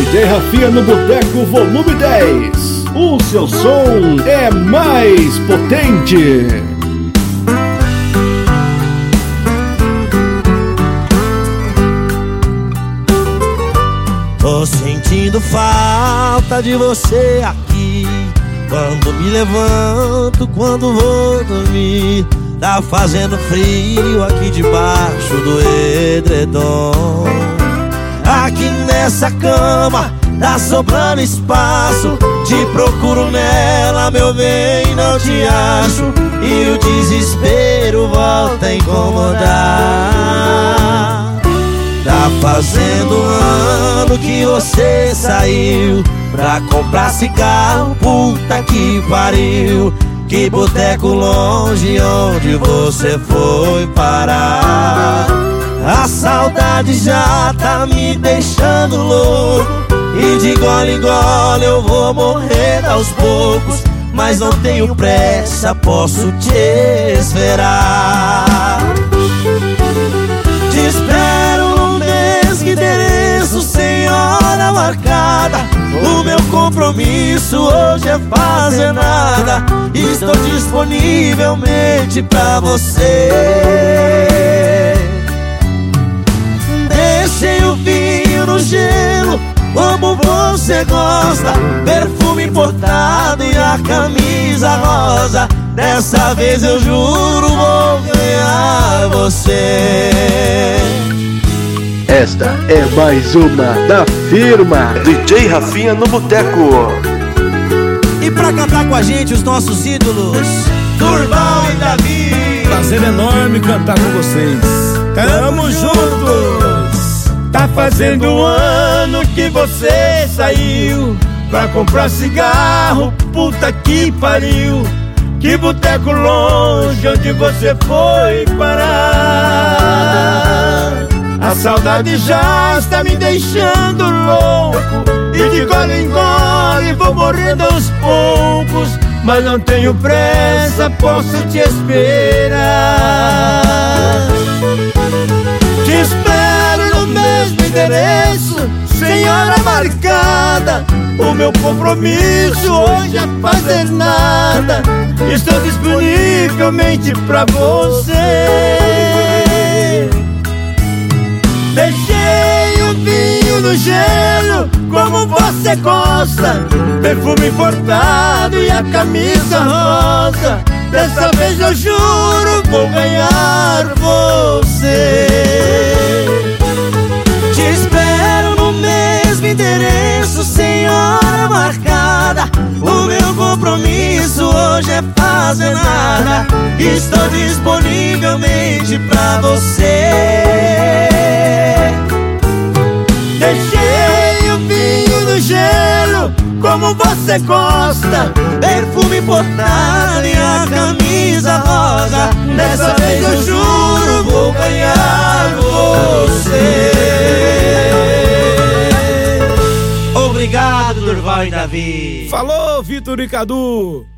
DJ Rafinha no Boteco Volume 10. O seu som é mais potente. Tô sentindo falta de você aqui. Quando me levanto, quando vou dormir, tá fazendo frio aqui debaixo do edredom. Aqui nessa cama tá sobrando espaço. Te procuro nela, meu bem, não te acho. E o desespero volta a incomodar. Tá fazendo ano que você saiu pra comprar cigarro, puta que pariu. Que boteco longe onde você foi parar. A saudade já tá me deixando louco, e de gole em gole eu vou morrer aos poucos. Mas não tenho pressa, posso te esperar. Te espero no mesmo endereço, sem hora marcada. O meu compromisso hoje é fazer nada. Estou disponivelmente pra você. Deixei o vinho no gelo, como você gosta. Perfume importado e a camisa rosa. Dessa vez eu juro vou ganhar você. Esta é mais uma da firma DJ Rafinha no Boteco. E pra cantar com a gente os nossos ídolos, Durval e Davi. Prazer enorme cantar com vocês. Tamo juntos. Tá fazendo um ano que você saiu pra comprar cigarro, puta que pariu. Que boteco longe onde você foi parar. A saudade já está me deixando louco, e de gole em gole vou morrendo aos poucos. Mas não tenho pressa, posso te esperar. Te espero no mesmo endereço, sem hora marcada. O meu compromisso hoje é fazer nada. Estou disponivelmente pra você. Deixei o vinho no gelo, como você gosta. Perfume importado e a camisa rosa. Dessa vez eu juro vou ganhar você. Te espero no mesmo endereço, sem hora marcada. O meu compromisso hoje é fazer nada. Estou disponivelmente pra você. Deixei o vinho no gelo, como você gosta. Perfume importado e a camisa rosa. Dessa vez eu juro vou ganhar você. Obrigado, Durval e Davi. Falou, Vitor e Cadu.